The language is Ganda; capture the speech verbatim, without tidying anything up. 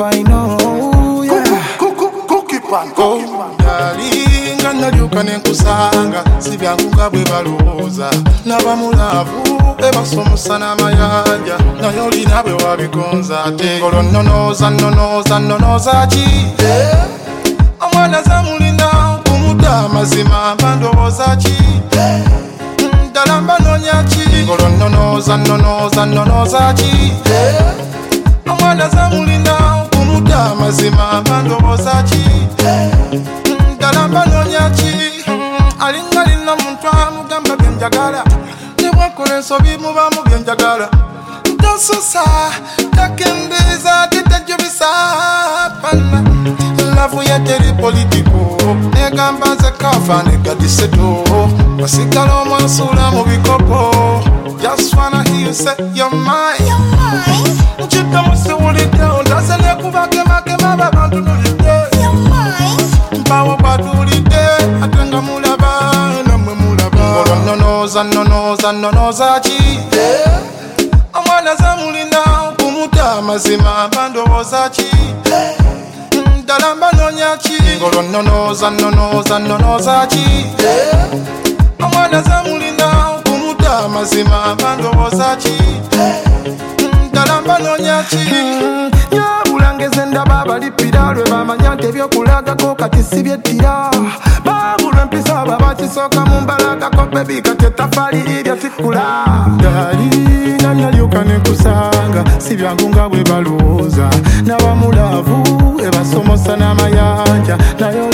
final. Dalinga nalyuka nenkusanga sibyangu nga bwe balowooza n'abamulaavu ebasomosa n'amayanja naye olina bwe wabigonza ate ngolo nnonooza nnonooza nnonooza ki omwana zamulina kumuta amazima mba ndowooza ki ddala mba noonya ki ngolo nnonooza nnonooza nnonooza ki omwana zamulina kumuta amazima mba ndowooza ki ddala mba noonya ki alinga lina omuntu amugamba byenjagala ne bwakola ensobi mubamu byenjagala tosusa takendeeza tetajubisa pana lavu yateri politiko negamba nze kafa negadiseto wasigala omwasula mu bikopo just wanna hear you say you're mine nkidda musiwulidde ondaze nekubakemakema babantu nulidde mpawo kwatulidde ate nga mulaba namwe mulaba ngolo nnonooza nnonooza nnonooza ki omwana zamulina kumuta amazima mba ndowooza ki ddala mba noonya ki ngolo nnonooza nnonooza nnonooza ki omwana zamulina kumuta amazima mba ndowooza ki ddala mba noonya ki nyabulangeze ndaba abalipira lwe bamanya nti ebyokulagako kati si byettira babulwa empisa babakisooka mu mbalagako bebi kati ettafaali lirya tikkula gali nalyalyuka nekusanga si byangu nga bwe balowooza n'abamulaavu ebasomosa n'amayanja naye